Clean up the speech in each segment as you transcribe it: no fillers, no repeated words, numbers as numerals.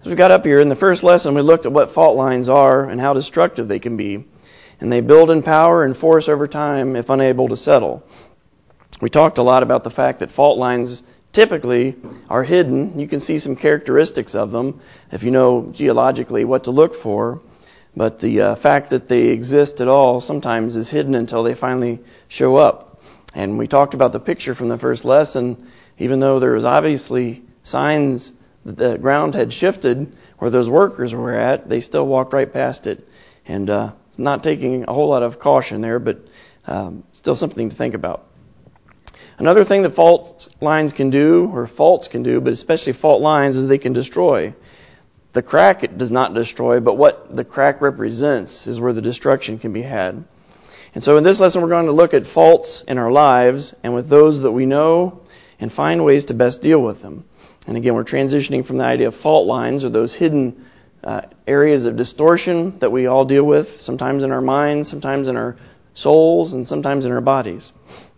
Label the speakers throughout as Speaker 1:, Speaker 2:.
Speaker 1: So we got up here in the first lesson, we looked at what fault lines are and how destructive they can be. And they build in power and force over time if unable to settle. We talked a lot about the fact that fault lines typically are hidden. You can see some characteristics of them if you know geologically what to look for. But the fact that they exist at all sometimes is hidden until they finally show up. And we talked about the picture from the first lesson. Even though there was obviously signs that the ground had shifted where those workers were at, they still walked right past it. And not taking a whole lot of caution there, but still something to think about. Another thing that fault lines can do, or faults can do, but especially fault lines, is they can destroy. The crack it does not destroy, but what the crack represents is where the destruction can be had. And so in this lesson we're going to look at faults in our lives and with those that we know and find ways to best deal with them. And again, we're transitioning from the idea of fault lines, or those hidden areas of distortion that we all deal with, sometimes in our minds, sometimes in our souls, and sometimes in our bodies.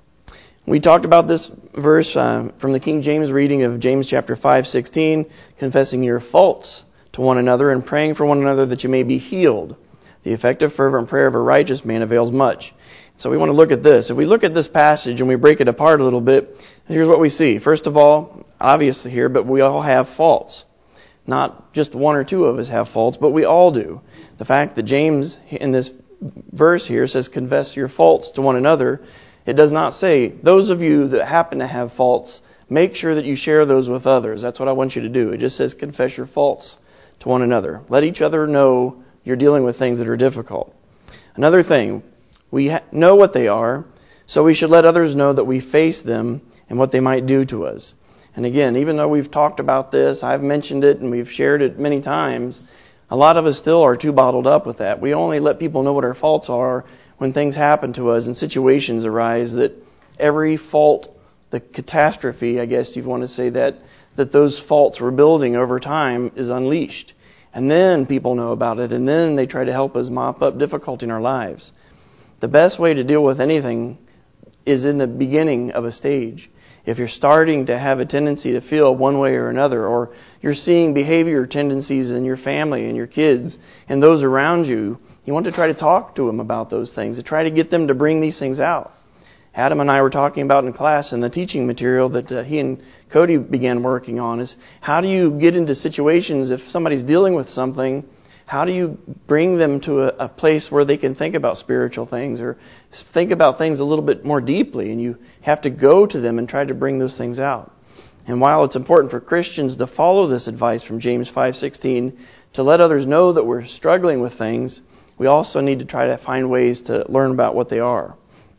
Speaker 1: We talked about this verse from the King James reading of James chapter 5:16, confessing your faults to one another and praying for one another that you may be healed. The effective fervent prayer of a righteous man avails much. So we want to look at this. If we look at this passage and we break it apart a little bit, here's what we see. First of all, obviously here, but we all have faults. Not just one or two of us have faults, but we all do. The fact that James in this verse here says, confess your faults to one another, it does not say, those of you that happen to have faults, make sure that you share those with others. That's what I want you to do. It just says, confess your faults to one another. Let each other know you're dealing with things that are difficult. Another thing, we know what they are, so we should let others know that we face them and what they might do to us. And again, even though we've talked about this, I've mentioned it and we've shared it many times, a lot of us still are too bottled up with that. We only let people know what our faults are when things happen to us and situations arise, that every fault, the catastrophe, I guess you want to say that those faults we're building over time is unleashed. And then people know about it, and then they try to help us mop up difficulty in our lives. The best way to deal with anything is in the beginning of a stage. If you're starting to have a tendency to feel one way or another, or you're seeing behavior tendencies in your family and your kids and those around you, you want to try to talk to them about those things, to try to get them to bring these things out. Adam and I were talking about in class, and the teaching material that he and Cody began working on is, how do you get into situations if somebody's dealing with something, how do you bring them to a place where they can think about spiritual things or think about things a little bit more deeply, and you have to go to them and try to bring those things out. And while it's important for Christians to follow this advice from James 5:16, to let others know that we're struggling with things, we also need to try to find ways to learn about what they are.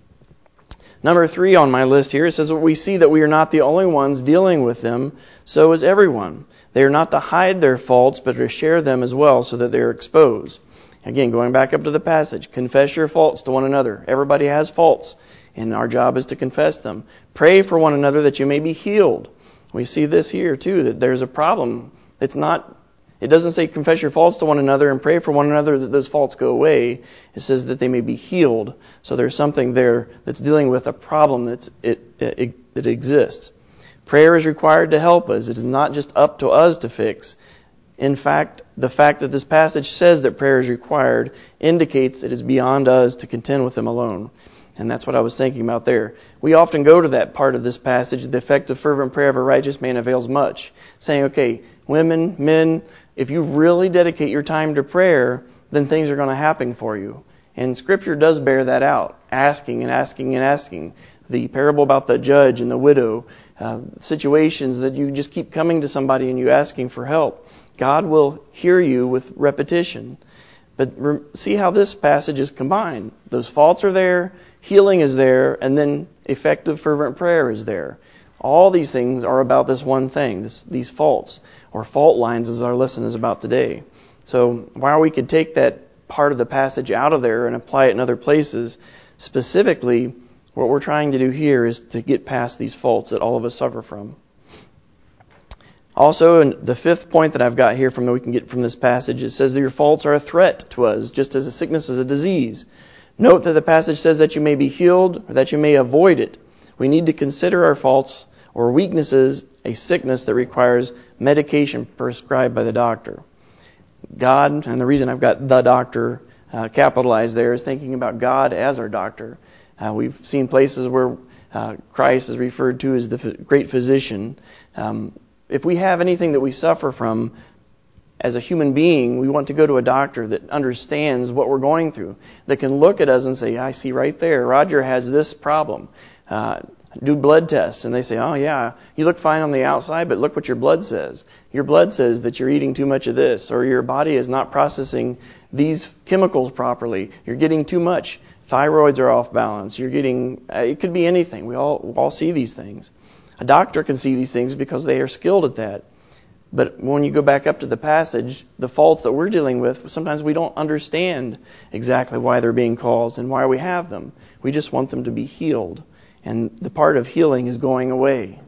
Speaker 1: Number 3 on my list here, it says, we see that we are not the only ones dealing with them, so is everyone. They are not to hide their faults, but to share them as well so that they are exposed. Again, going back up to the passage, confess your faults to one another. Everybody has faults, and our job is to confess them. Pray for one another that you may be healed. We see this here too, that there's a problem. It doesn't say confess your faults to one another and pray for one another that those faults go away. It says that they may be healed. So there's something there that's dealing with a problem that exists. Prayer is required to help us. It is not just up to us to fix. In fact, the fact that this passage says that prayer is required indicates it is beyond us to contend with them alone. And that's what I was thinking about there. We often go to that part of this passage, the effective fervent prayer of a righteous man avails much, saying, okay, women, men, if you really dedicate your time to prayer, then things are going to happen for you. And Scripture does bear that out, asking and asking and asking. The parable about the judge and the widow, situations that you just keep coming to somebody and you asking for help. God will hear you with repetition. But see how this passage is combined. Those faults are there, healing is there, and then effective fervent prayer is there. All these things are about this one thing, these faults, or fault lines as our lesson is about today. So while we could take that part of the passage out of there and apply it in other places, specifically what we're trying to do here is to get past these faults that all of us suffer from. Also, in the 5th point that I've got here from that we can get from this passage, it says that your faults are a threat to us, just as a sickness is a disease. Note that the passage says that you may be healed or that you may avoid it. We need to consider our faults or weakness is a sickness that requires medication prescribed by the doctor. God, and the reason I've got the doctor capitalized there, is thinking about God as our doctor. We've seen places where Christ is referred to as the great physician. If we have anything that we suffer from as a human being, we want to go to a doctor that understands what we're going through, that can look at us and say, I see right there, Roger has this problem. Do blood tests, and they say, oh yeah, you look fine on the outside, but look what your blood says. Your blood says that you're eating too much of this, or your body is not processing these chemicals properly. You're getting too much. Thyroids are off balance. You're getting, it could be anything. We all see these things. A doctor can see these things because they are skilled at that. But when you go back up to the passage, the faults that we're dealing with, sometimes we don't understand exactly why they're being caused and why we have them. We just want them to be healed. And the part of healing is going away.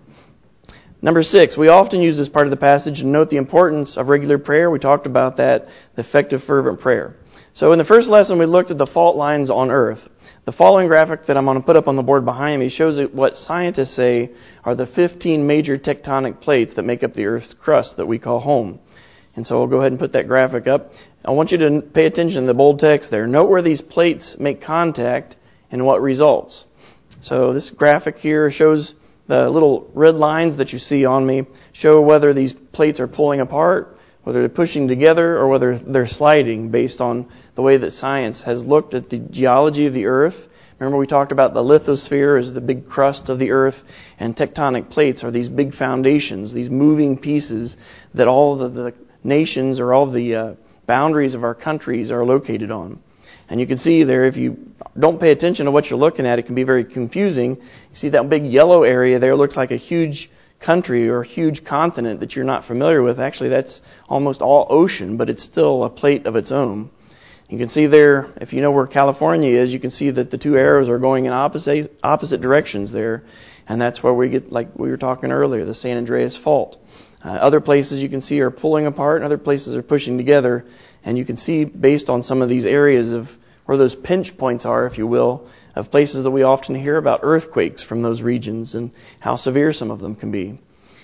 Speaker 1: Number 6, we often use this part of the passage to note the importance of regular prayer. We talked about that, the effective fervent prayer. So in the first lesson, we looked at the fault lines on Earth. The following graphic that I'm going to put up on the board behind me shows what scientists say are the 15 major tectonic plates that make up the Earth's crust that we call home. And so we'll go ahead and put that graphic up. I want you to pay attention to the bold text there. Note where these plates make contact and what results. So this graphic here shows the little red lines that you see on me show whether these plates are pulling apart, whether they're pushing together, or whether they're sliding based on the way that science has looked at the geology of the Earth. Remember we talked about the lithosphere as the big crust of the Earth, and tectonic plates are these big foundations, these moving pieces that all the nations or all the boundaries of our countries are located on. And you can see there, if you don't pay attention to what you're looking at, it can be very confusing. You see that big yellow area there looks like a huge country or a huge continent that you're not familiar with. Actually, that's almost all ocean, but it's still a plate of its own. You can see there, if you know where California is, you can see that the two arrows are going in opposite directions there. And that's where we get, like we were talking earlier, the San Andreas Fault. Other places you can see are pulling apart, and other places are pushing together. And you can see, based on some of these areas of where those pinch points are, if you will, of places that we often hear about earthquakes from those regions and how severe some of them can be.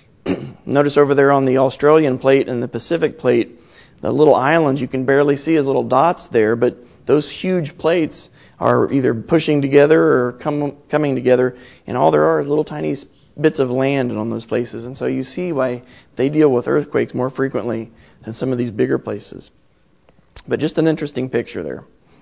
Speaker 1: Notice over there on the Australian plate and the Pacific plate, the little islands you can barely see as little dots there, but those huge plates are either pushing together or coming together, and all there are is little tiny bits of land on those places. And so you see why they deal with earthquakes more frequently than some of these bigger places. But just an interesting picture there.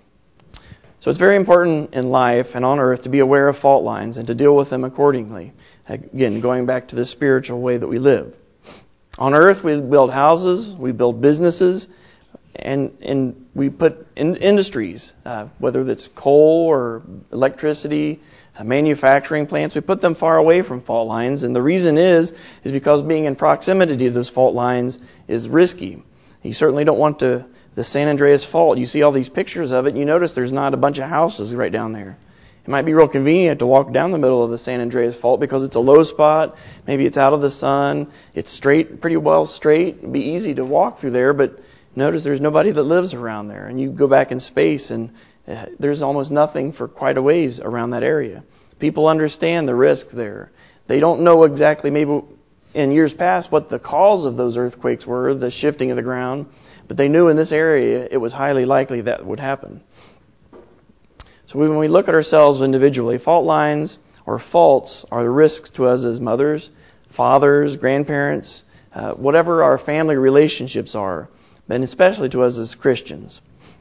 Speaker 1: So it's very important in life and on earth to be aware of fault lines and to deal with them accordingly. Again, going back to the spiritual way that we live. On earth, we build houses, we build businesses, and we put in industries, whether it's coal or electricity, manufacturing plants, we put them far away from fault lines. And the reason is because being in proximity to those fault lines is risky. You certainly don't want the San Andreas Fault. You see all these pictures of it, and you notice there's not a bunch of houses right down there. It might be real convenient to walk down the middle of the San Andreas Fault because it's a low spot. Maybe it's out of the sun. It's straight, pretty well straight. It'd be easy to walk through there, but notice there's nobody that lives around there. And you go back in space, and there's almost nothing for quite a ways around that area. People understand the risks there. They don't know exactly, maybe in years past, what the cause of those earthquakes were, the shifting of the ground. But they knew in this area it was highly likely that would happen. So when we look at ourselves individually, fault lines or faults are the risks to us as mothers, fathers, grandparents, whatever our family relationships are, and especially to us as Christians.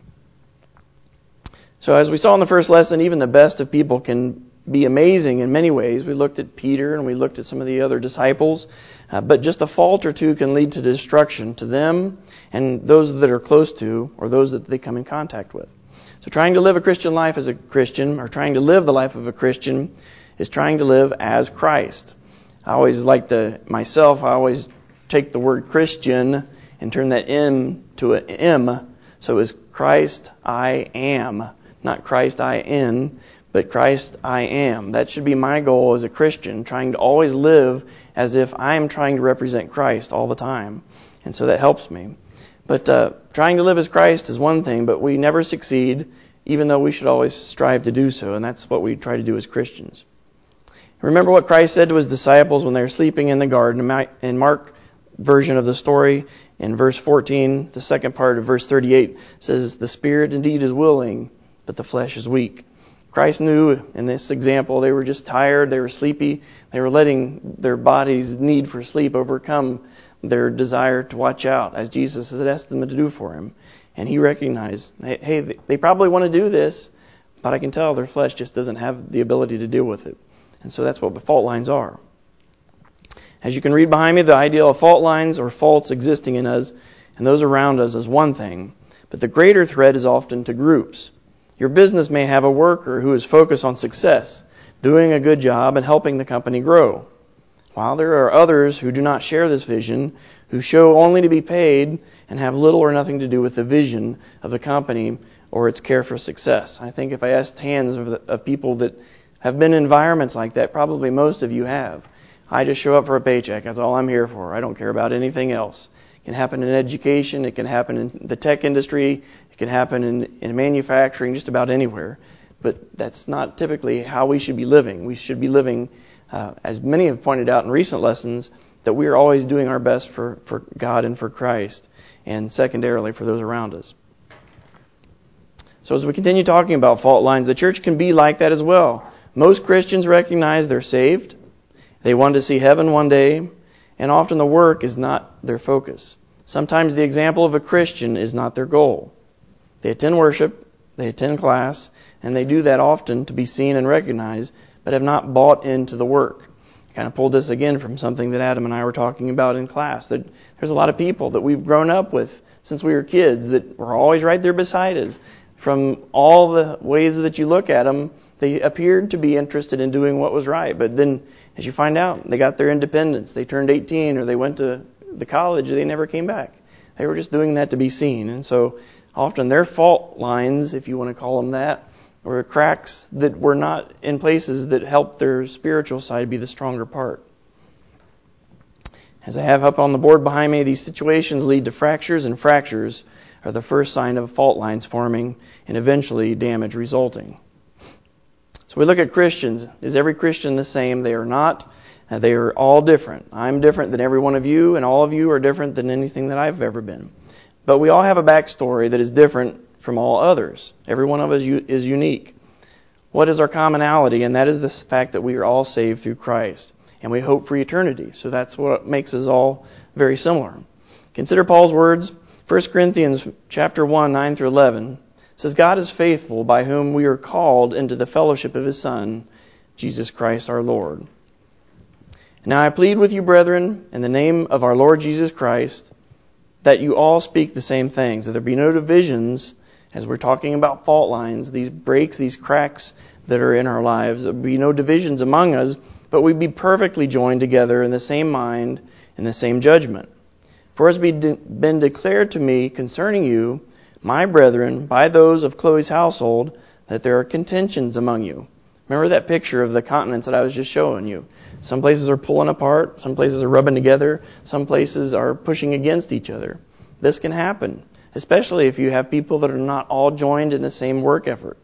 Speaker 1: So as we saw in the first lesson, even the best of people can be amazing in many ways. We looked at Peter and we looked at some of the other disciples. But just a fault or two can lead to destruction to them and those that are close to or those that they come in contact with. So trying to live a Christian life as a Christian or trying to live the life of a Christian is trying to live as Christ. I always take the word Christian and turn that M to an M. So it's Christ I am. Not Christ I in, but Christ I am. That should be my goal as a Christian, trying to always live as if I am trying to represent Christ all the time. And so that helps me. But trying to live as Christ is one thing, but we never succeed, even though we should always strive to do so. And that's what we try to do as Christians. Remember what Christ said to his disciples when they were sleeping in the garden. In Mark version of the story, in verse 14, the second part of verse 38 says, "The spirit indeed is willing, but the flesh is weak." Christ knew in this example they were just tired, they were sleepy, they were letting their body's need for sleep overcome their desire to watch out, as Jesus had asked them to do for him. And he recognized, hey, they probably want to do this, but I can tell their flesh just doesn't have the ability to deal with it. And so that's what the fault lines are. As you can read behind me, the idea of fault lines or faults existing in us and those around us is one thing, but the greater threat is often to groups. Your business may have a worker who is focused on success, doing a good job and helping the company grow, while there are others who do not share this vision, who show only to be paid and have little or nothing to do with the vision of the company or its care for success. I think if I asked hands of people that have been in environments like that, probably most of you have. I just show up for a paycheck. That's all I'm here for. I don't care about anything else. It can happen in education. It can happen in the tech industry. It can happen in manufacturing, just about anywhere. But that's not typically how we should be living. We should be living, as many have pointed out in recent lessons, that we are always doing our best for God and for Christ, and secondarily for those around us. So as we continue talking about fault lines, the church can be like that as well. Most Christians recognize they're saved. They want to see heaven one day, and often the work is not their focus. Sometimes the example of a Christian is not their goal. They attend worship, they attend class, and they do that often to be seen and recognized, but have not bought into the work. I kind of pulled this again from something that Adam and I were talking about in class. There's a lot of people that we've grown up with since we were kids that were always right there beside us. From all the ways that you look at them, they appeared to be interested in doing what was right. But then, as you find out, they got their independence. They turned 18 or they went to the college. They never came back. They were just doing that to be seen. And so often their fault lines, if you want to call them that, or cracks that were not in places that helped their spiritual side be the stronger part. As I have up on the board behind me, these situations lead to fractures, and fractures are the first sign of fault lines forming and eventually damage resulting. So we look at Christians. Is every Christian the same? They are not. They are all different. I'm different than every one of you, and all of you are different than anything that I've ever been. But we all have a backstory that is different from all others. Every one of us is unique. What is our commonality? And that is the fact that we are all saved through Christ. And we hope for eternity. So that's what makes us all very similar. Consider Paul's words. 1 Corinthians chapter 1, 9 through 11 says, "God is faithful, by whom we are called into the fellowship of His Son, Jesus Christ our Lord. Now I plead with you, brethren, in the name of our Lord Jesus Christ, that you all speak the same things, that there be no divisions." As we're talking about fault lines, these breaks, these cracks that are in our lives, there be no divisions among us, but we be perfectly joined together in the same mind and the same judgment. For it has been declared to me concerning you, my brethren, by those of Chloe's household, that there are contentions among you. Remember that picture of the continents that I was just showing you. Some places are pulling apart, some places are rubbing together, some places are pushing against each other. This can happen, especially if you have people that are not all joined in the same work effort.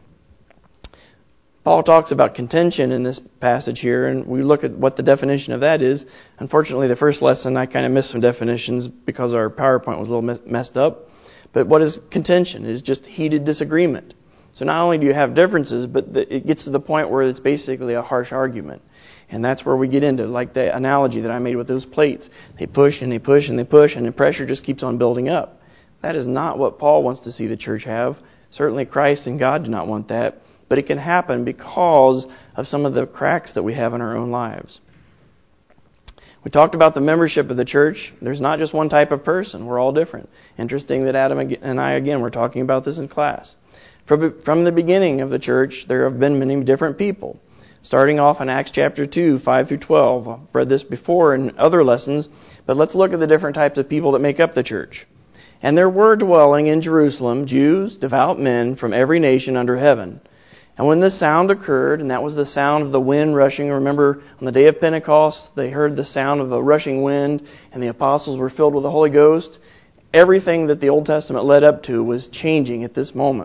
Speaker 1: Paul talks about contention in this passage here, and we look at what the definition of that is. Unfortunately, the first lesson, I kind of missed some definitions because our PowerPoint was a little messed up. But what is contention? It's just heated disagreement. So not only do you have differences, but it gets to the point where it's basically a harsh argument. And that's where we get into, like the analogy that I made with those plates. They push and they push and they push, and the pressure just keeps on building up. That is not what Paul wants to see the church have. Certainly Christ and God do not want that. But it can happen because of some of the cracks that we have in our own lives. We talked about the membership of the church. There's not just one type of person. We're all different. Interesting that Adam and I, again, were talking about this in class. From the beginning of the church, there have been many different people. Starting off in Acts chapter 2, 5 through 12. I've read this before in other lessons, but let's look at the different types of people that make up the church. "And there were dwelling in Jerusalem Jews, devout men from every nation under heaven. And when this sound occurred," and that was the sound of the wind rushing. Remember, on the day of Pentecost, they heard the sound of a rushing wind, and the apostles were filled with the Holy Ghost. Everything that the Old Testament led up to was changing at this moment.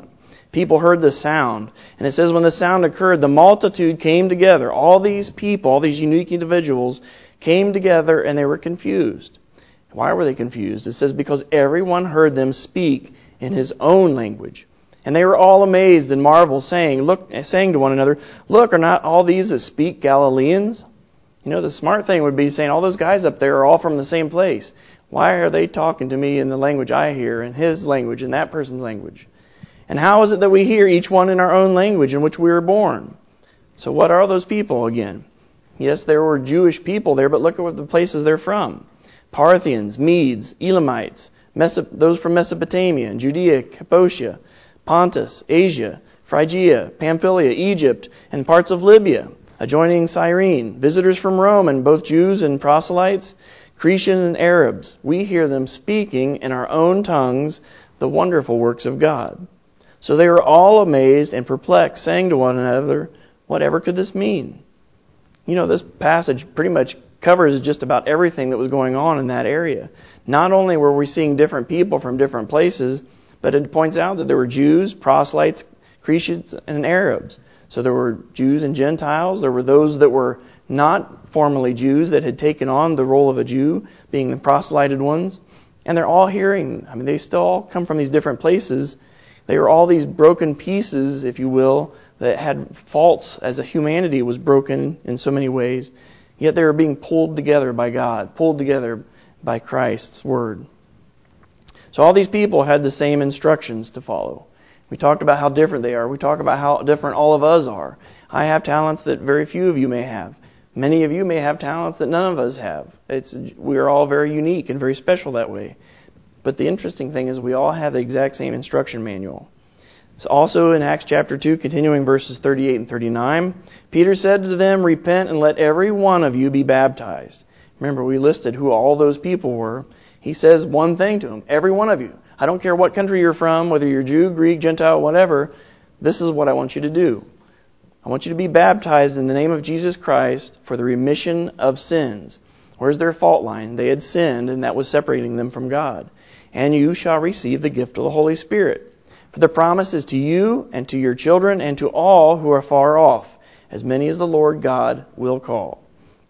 Speaker 1: People heard the sound. And it says when the sound occurred, the multitude came together. All these people, all these unique individuals came together and they were confused. Why were they confused? It says because everyone heard them speak in his own language. And they were all amazed and marveled, saying to one another, "Look, are not all these that speak Galileans?" You know, the smart thing would be saying, all those guys up there are all from the same place. Why are they talking to me in the language I hear, in his language, in that person's language? And how is it that we hear each one in our own language in which we were born? So what are those people again? Yes, there were Jewish people there, but look at what the places they're from. Parthians, Medes, Elamites, those from Mesopotamia and Judea, Cappadocia, Pontus, Asia, Phrygia, Pamphylia, Egypt, and parts of Libya, adjoining Cyrene, visitors from Rome, and both Jews and proselytes, Cretan and Arabs. We hear them speaking in our own tongues the wonderful works of God. So they were all amazed and perplexed, saying to one another, "Whatever could this mean?" You know, this passage pretty much covers just about everything that was going on in that area. Not only were we seeing different people from different places, but it points out that there were Jews, proselytes, Cretans, and Arabs. So there were Jews and Gentiles. There were those that were not formally Jews that had taken on the role of a Jew, being the proselyted ones. And they're all hearing. I mean, they still all come from these different places. They were all these broken pieces, if you will, that had faults as a humanity was broken in so many ways. Yet they were being pulled together by God, pulled together by Christ's Word. So all these people had the same instructions to follow. We talked about how different they are. We talked about how different all of us are. I have talents that very few of you may have. Many of you may have talents that none of us have. We are all very unique and very special that way. But the interesting thing is we all have the exact same instruction manual. It's also in Acts chapter 2, continuing verses 38 and 39. Peter said to them, "Repent and let every one of you be baptized." Remember, we listed who all those people were. He says one thing to them, every one of you. I don't care what country you're from, whether you're Jew, Greek, Gentile, whatever. This is what I want you to do. I want you to be baptized in the name of Jesus Christ for the remission of sins. Where's their fault line? They had sinned, and that was separating them from God. And you shall receive the gift of the Holy Spirit. For the promise is to you and to your children and to all who are far off, as many as the Lord God will call.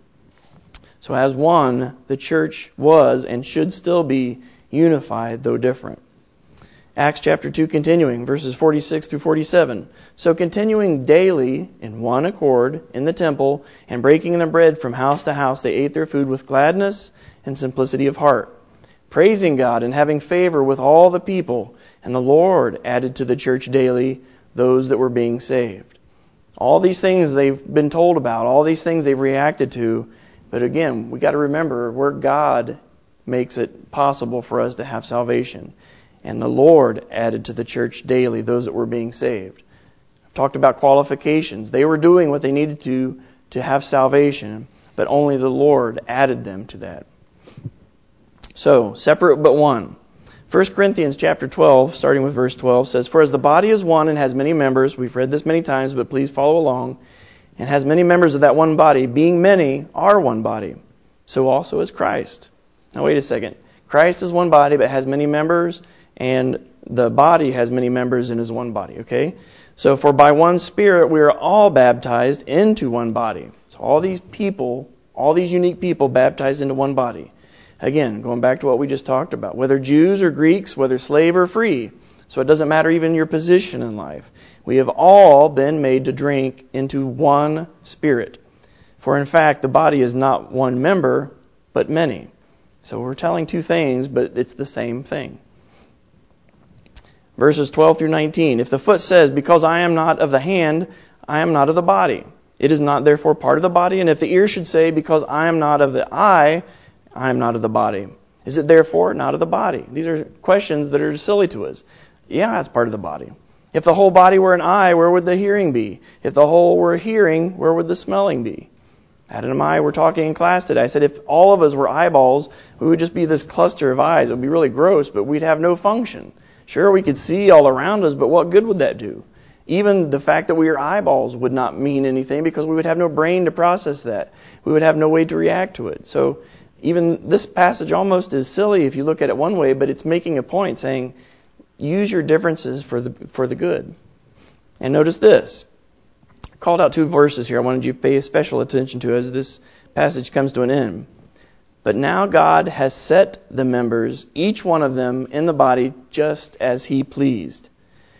Speaker 1: So as one, the church was and should still be unified, though different. Acts chapter 2 continuing, verses 46 through 47. So continuing daily in one accord in the temple and breaking the bread from house to house, they ate their food with gladness and simplicity of heart, praising God and having favor with all the people. And the Lord added to the church daily those that were being saved. All these things they've been told about, all these things they've reacted to. But again, we got to remember where God makes it possible for us to have salvation. And the Lord added to the church daily those that were being saved. I've talked about qualifications. They were doing what they needed to have salvation, but only the Lord added them to that. So, separate but one. 1 Corinthians chapter 12, starting with verse 12, says, "For as the body is one and has many members," we've read this many times, but please follow along, "and has many members of that one body, being many are one body, so also is Christ." Now wait a second. Christ is one body but has many members, and the body has many members and is one body, okay? So for by one Spirit we are all baptized into one body. So all these people, all these unique people baptized into one body. Again, going back to what we just talked about, whether Jews or Greeks, whether slave or free. So it doesn't matter even your position in life. We have all been made to drink into one Spirit. For in fact, the body is not one member, but many. So we're telling two things, but it's the same thing. Verses 12 through 19. "If the foot says, 'Because I am not of the hand, I am not of the body,' it is not therefore part of the body. And if the ear should say, 'Because I am not of the eye, I am not of the body,' is it therefore not of the body?" These are questions that are silly to us. Yeah, it's part of the body. If the whole body were an eye, where would the hearing be? If the whole were hearing, where would the smelling be? Adam and I were talking in class today. I said if all of us were eyeballs, we would just be this cluster of eyes. It would be really gross, but we'd have no function. Sure, we could see all around us, but what good would that do? Even the fact that we are eyeballs would not mean anything because we would have no brain to process that. We would have no way to react to it. So even this passage almost is silly if you look at it one way, but it's making a point saying, use your differences for the good. And notice this. I called out 2 verses here I wanted you to pay special attention to as this passage comes to an end. But now God has set the members, each one of them, in the body just as He pleased.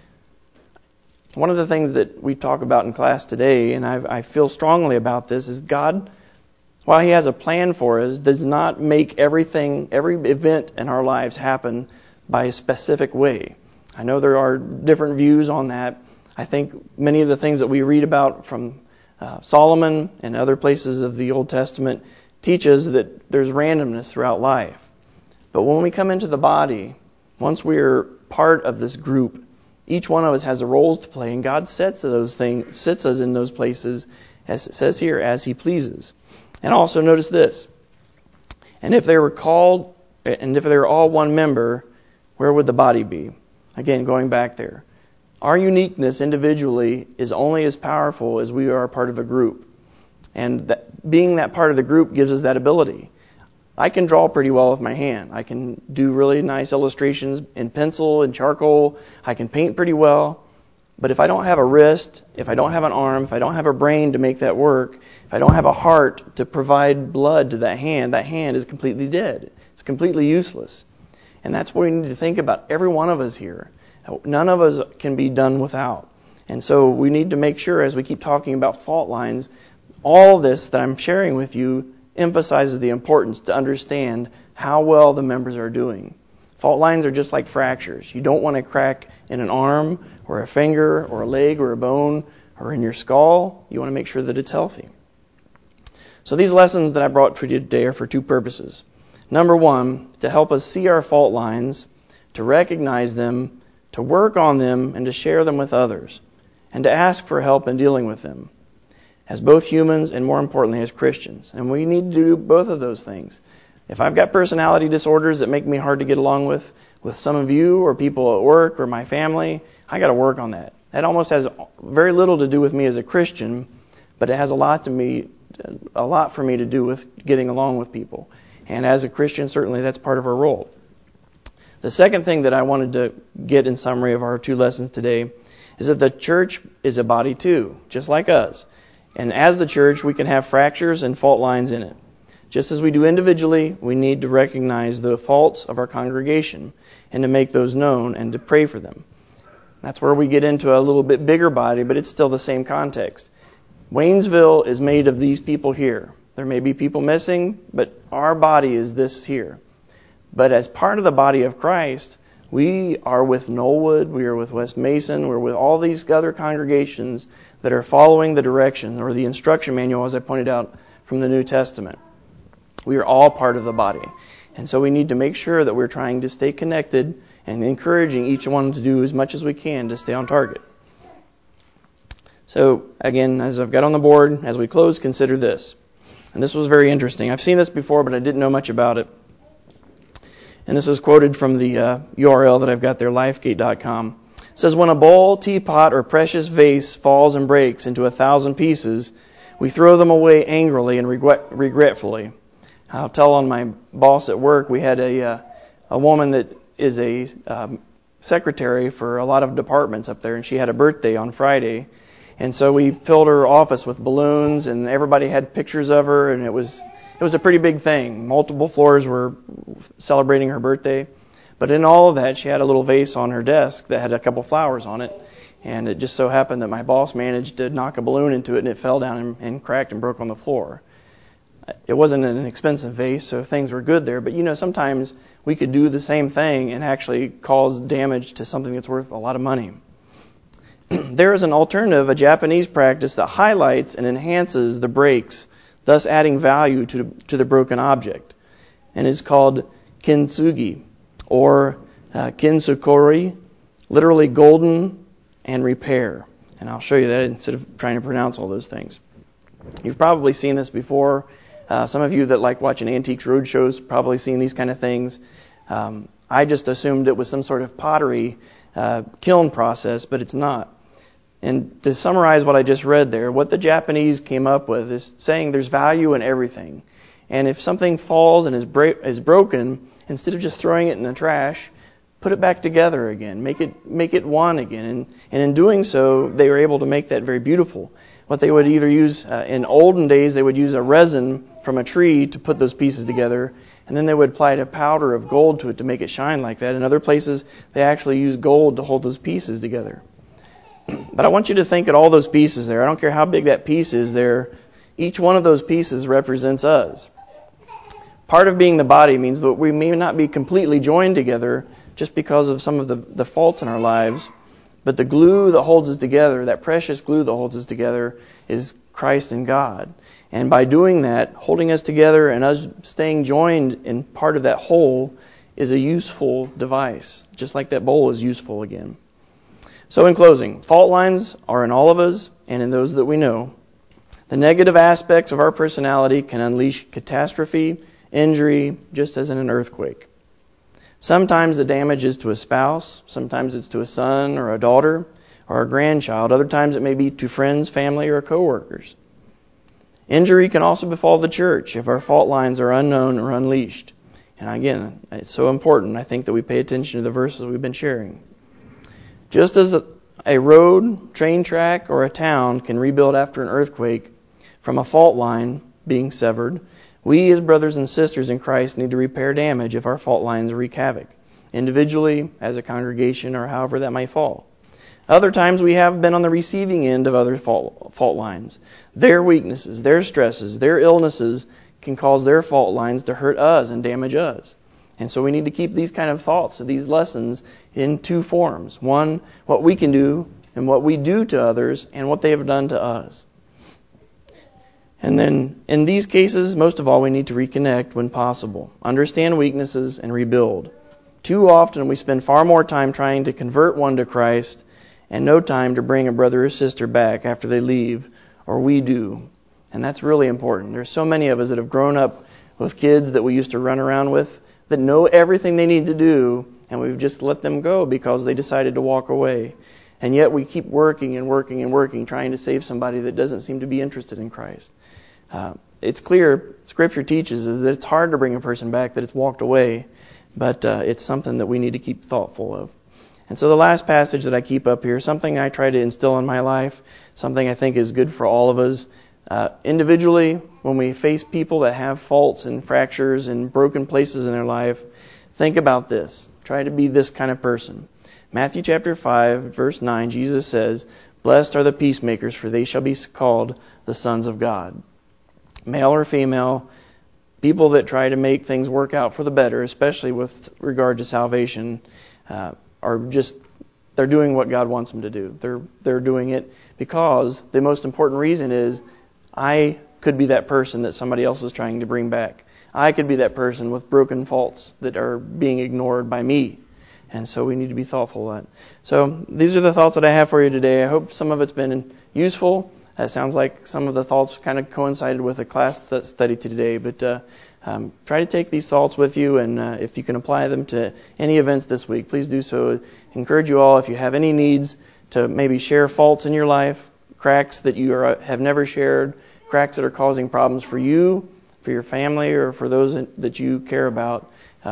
Speaker 1: One of the things that we talk about in class today, and I feel strongly about this, is God, while He has a plan for us, does not make every event in our lives happen by a specific way. I know there are different views on that. I think many of the things that we read about from Solomon and other places of the Old Testament teaches that there's randomness throughout life. But when we come into the body, once we're part of this group, each one of us has a roles to play, and God sets us in those places, as it says here, as He pleases. And also notice this. And if they were all one member, where would the body be? Again, going back there. Our uniqueness individually is only as powerful as we are part of a group. And being that part of the group gives us that ability. I can draw pretty well with my hand. I can do really nice illustrations in pencil and charcoal. I can paint pretty well. But if I don't have a wrist, if I don't have an arm, if I don't have a brain to make that work, if I don't have a heart to provide blood to that hand is completely dead. It's completely useless. And that's what we need to think about, every one of us here. None of us can be done without. And so we need to make sure, as we keep talking about fault lines, all this that I'm sharing with you emphasizes the importance to understand how well the members are doing. Fault lines are just like fractures. You don't want to crack in an arm or a finger or a leg or a bone or in your skull. You want to make sure that it's healthy. So these lessons that I brought for you today are for 2 purposes. Number 1, to help us see our fault lines, to recognize them, to work on them, and to share them with others, and to ask for help in dealing with them, as both humans and, more importantly, as Christians. And we need to do both of those things. If I've got personality disorders that make me hard to get along with some of you or people at work or my family, I got to work on that. That almost has very little to do with me as a Christian, but it has a lot for me to do with getting along with people. And as a Christian, certainly that's part of our role. The second thing that I wanted to get in summary of our 2 lessons today is that the church is a body too, just like us. And as the church, we can have fractures and fault lines in it. Just as we do individually, we need to recognize the faults of our congregation and to make those known and to pray for them. That's where we get into a little bit bigger body, but it's still the same context. Waynesville is made of these people here. There may be people missing, but our body is this here. But as part of the body of Christ, we are with Knollwood, we are with West Mason, we're with all these other congregations that are following the direction or the instruction manual, as I pointed out, from the New Testament. We are all part of the body. And so we need to make sure that we're trying to stay connected and encouraging each one to do as much as we can to stay on target. So, again, as I've got on the board, as we close, consider this. And this was very interesting. I've seen this before, but I didn't know much about it. And this is quoted from the URL that I've got there, lifegate.com. It says, when a bowl, teapot, or precious vase falls and breaks into 1,000 pieces, we throw them away angrily and regretfully. I'll tell on my boss at work, we had a woman that is a secretary for a lot of departments up there, and she had a birthday on Friday. And so we filled her office with balloons, and everybody had pictures of her, and it was a pretty big thing. Multiple floors were celebrating her birthday. But in all of that, she had a little vase on her desk that had a couple flowers on it. And it just so happened that my boss managed to knock a balloon into it, and it fell down and cracked and broke on the floor. It wasn't an expensive vase, so things were good there. But, sometimes we could do the same thing and actually cause damage to something that's worth a lot of money. There is an alternative, a Japanese practice that highlights and enhances the breaks, thus adding value to the broken object. And it's called kintsugi, or kinsukori, literally golden and repair. And I'll show you that instead of trying to pronounce all those things. You've probably seen this before. Some of you that like watching Antiques Roadshows probably seen these kind of things. I just assumed it was some sort of pottery kiln process, but it's not. And to summarize what I just read there, what the Japanese came up with is saying there's value in everything. And if something falls and is broken, instead of just throwing it in the trash, put it back together again, make it one again. And in doing so, they were able to make that very beautiful. What they would either use, in olden days, they would use a resin from a tree to put those pieces together, and then they would apply a powder of gold to it to make it shine like that. In other places, they actually use gold to hold those pieces together. But I want you to think at all those pieces there. I don't care how big that piece is there. Each one of those pieces represents us. Part of being the body means that we may not be completely joined together just because of some of the faults in our lives, but the glue that holds us together, that precious glue that holds us together, is Christ and God. And by doing that, holding us together and us staying joined in part of that whole is a useful device, just like that bowl is useful again. So in closing, fault lines are in all of us and in those that we know. The negative aspects of our personality can unleash catastrophe, injury, just as in an earthquake. Sometimes the damage is to a spouse, sometimes it's to a son or a daughter or a grandchild. Other times it may be to friends, family, or coworkers. Injury can also befall the church if our fault lines are unknown or unleashed. And again, it's so important, I think, that we pay attention to the verses we've been sharing. Just as a road, train track, or a town can rebuild after an earthquake from a fault line being severed, we as brothers and sisters in Christ need to repair damage if our fault lines wreak havoc, individually, as a congregation, or however that may fall. Other times we have been on the receiving end of other fault lines. Their weaknesses, their stresses, their illnesses can cause their fault lines to hurt us and damage us. And so we need to keep these kind of thoughts, these lessons, in two forms. One, what we can do and what we do to others and what they have done to us. And then, in these cases, most of all, we need to reconnect when possible. Understand weaknesses and rebuild. Too often we spend far more time trying to convert one to Christ and no time to bring a brother or sister back after they leave, or we do. And that's really important. There's so many of us that have grown up with kids that we used to run around with that know everything they need to do, and we've just let them go because they decided to walk away. And yet we keep working and working and working, trying to save somebody that doesn't seem to be interested in Christ. It's clear, Scripture teaches us that it's hard to bring a person back that it's walked away, but it's something that we need to keep thoughtful of. And so the last passage that I keep up here, something I try to instill in my life, something I think is good for all of us. Individually, when we face people that have faults and fractures and broken places in their life, think about this. Try to be this kind of person. Matthew chapter 5, verse 9, Jesus says, "Blessed are the peacemakers, for they shall be called the sons of God." Male or female, people that try to make things work out for the better, especially with regard to salvation, they're doing what God wants them to do. They're doing it because the most important reason is, I could be that person that somebody else is trying to bring back. I could be that person with broken faults that are being ignored by me. And so we need to be thoughtful of that. So these are the thoughts that I have for you today. I hope some of it's been useful. It sounds like some of the thoughts kind of coincided with the class study today. But try to take these thoughts with you, and if you can apply them to any events this week, please do so. I encourage you all, if you have any needs, to maybe share faults in your life, cracks that you have never shared, cracks that are causing problems for you, for your family, or for those that you care about.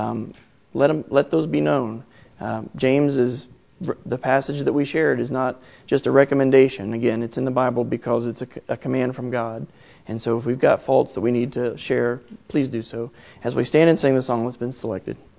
Speaker 1: Let those be known. James, the passage that we shared, is not just a recommendation. Again, it's in the Bible because it's a command from God. And so if we've got faults that we need to share, please do so. As we stand and sing the song that's been selected.